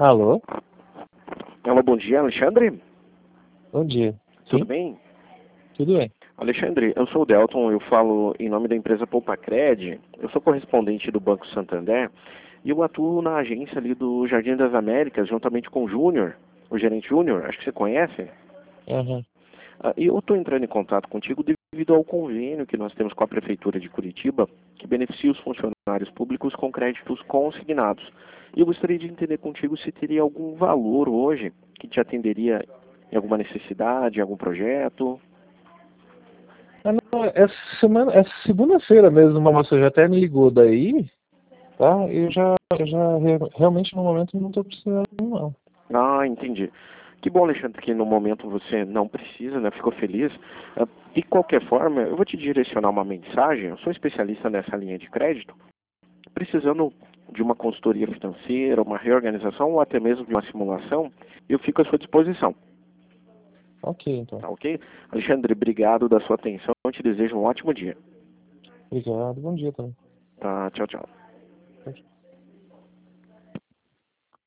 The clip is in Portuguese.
Alô? Olá, bom dia, Alexandre. Bom dia. Tudo Sim, bem? tudo bem. Alexandre, eu sou o Delton, eu falo em nome da empresa Poupacred. Eu sou correspondente do Banco Santander e eu atuo na agência ali do Jardim das Américas, juntamente com o Júnior, o gerente Júnior, acho que você conhece. Aham. E eu estou entrando em contato contigo devido ao convênio que nós temos com a Prefeitura de Curitiba, que beneficia os funcionários públicos com créditos consignados. E eu gostaria de entender contigo se teria algum valor hoje que te atenderia em alguma necessidade, em algum projeto. Ah, não, essa semana, essa segunda-feira mesmo, uma moça já até me ligou daí, tá? Realmente no momento não estou precisando, não. Ah, entendi. Que bom, Alexandre, que no momento você não precisa, né? Ficou feliz. De qualquer forma, eu vou te direcionar uma mensagem. Eu sou especialista nessa linha de crédito, precisando de uma consultoria financeira, uma reorganização ou até mesmo de uma simulação, eu fico à sua disposição, Ok, então. tá ok? Alexandre, obrigado da sua atenção. Eu te desejo um ótimo dia. Obrigado. Bom dia também. Tá, tchau, tchau. Tchau, tchau.